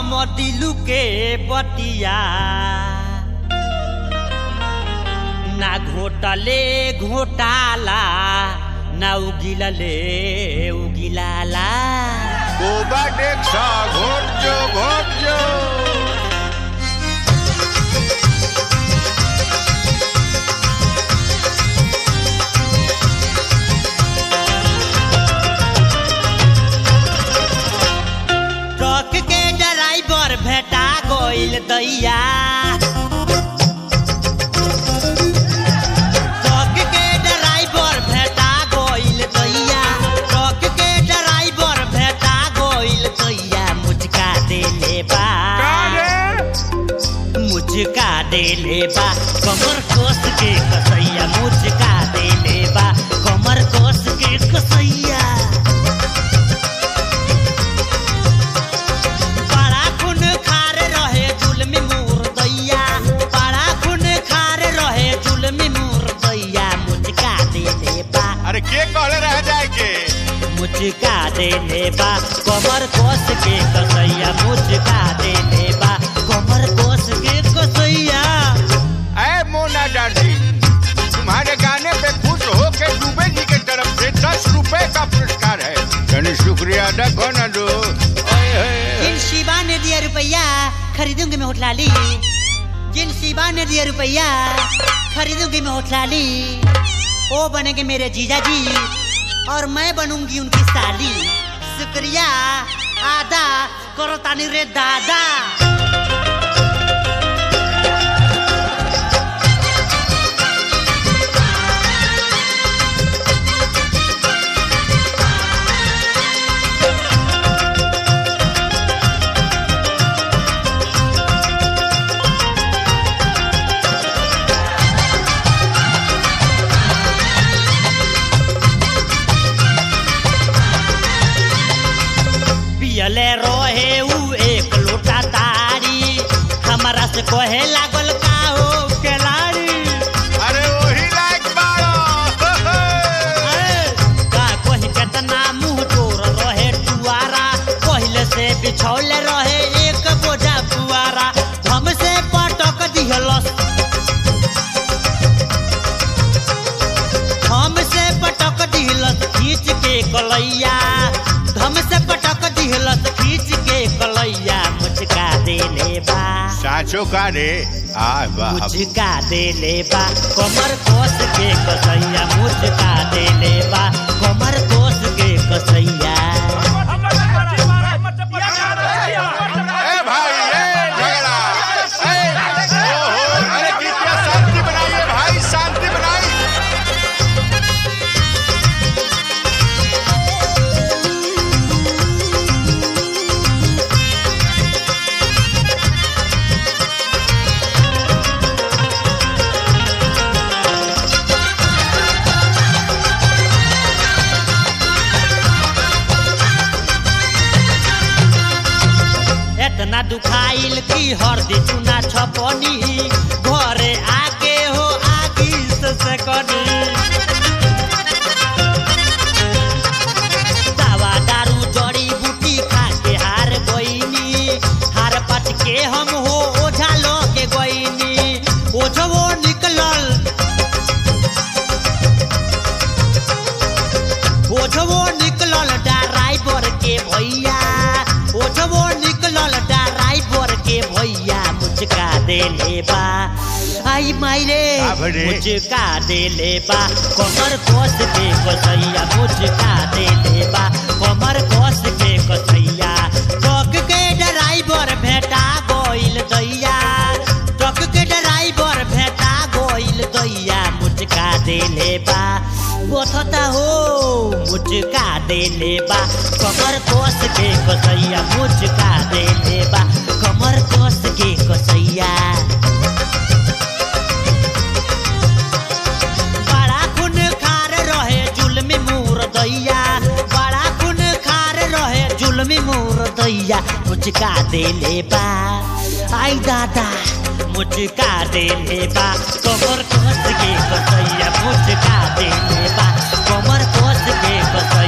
हम दिलु के बतिया ना घोटले घोटाला ना उगिलले उगिलाला गोबा देखा घोट जो ट्रक के ड्राइवर भेटा गइल दैया मुझका दे लेबा कमर कोस के कसैया मुझका दे लेबा कमर कोस के कसैया बड़ा खून खार रहे जुल्मी मुर्दैया बड़ा खून खार रहे जुल्मी मुर्दैया मुझका दे लेबा अरे के कहले रह जाए के मुझका दे लेबा कमर कोस के कसैया मुझका दे लेबा कमर कोस के कसैया। ऐ मोना डार्लिंग तुम्हारे गाने पे खुश हो के दुबे जी के तरफ से 10 रुपए का पुरस्कार है यानी शुक्रिया अदा करना दो। जिन शिवा ने दिया रुपया खरीदूंगी मैं होटलाली जिन शिवा ने दिया रुपया खरीदूंगी मैं होटलाली वो बनेंगे मेरे जीजा जी और मैं बनूंगी उनकी साली शुक्रिया आदा करो तानी रे दादा। पियले रोहे उ एक लोटा तारी हमारा से कहे लागल का हो केलाड़ी अरे वही लायक बाड़ो का कही केतना मुंह तोर रहे टुआरा पहले से बिछौले रहे एक बोझा पुआरा हमसे पटक दिहलस हमसे पटक दिहलस खींच के कलैया हमसे पटक दिहलस खींच के कलैया मुझका दे लेबा साचो का रे मुझका दे लेबा कमर कोस के कसैया मुझका दे लेबा कमर कोस के कसैया। ए भाई ए झगड़ा अरे कृपया शांति बनाइए भाई शांति बनाइए। इतना दुखाइल की हरदी चुना छपनी घरे आके हो आगी से कनी दवा दारू जड़ी बूटी खा के हार गईनी हार पच के हम हो ओझा लो के गईनी ओझवो निकलल ओझवो निकलल ड्राइवर के भैया ओझवो निकलल ड्राइवर के भैया मुझका दे लेबा आई मायरे मुझका दे लेबा कमर कोस के कसैया मुझका दे लेबा कमर कोस के कसैया। ट्रक के ड्राइवर भेटा गइल दैया ट्रक के ड्राइवर भेटा गइल दैया मुझका दे लेबा बोथता हो मुझका दे लेबा कमर कोस के कसैया मुझका दे लेबा कमर कोस के कसैया। बड़ा खून खार रहे जुल्मी मुर्दैया बड़ा खून खार रहे जुल्मी मुर्दैया मुझका दे लेबा आई दादा मुझका दे लेबा कमर कोस के कसैया मुझका दे लेबा कमर कोस के कसैया।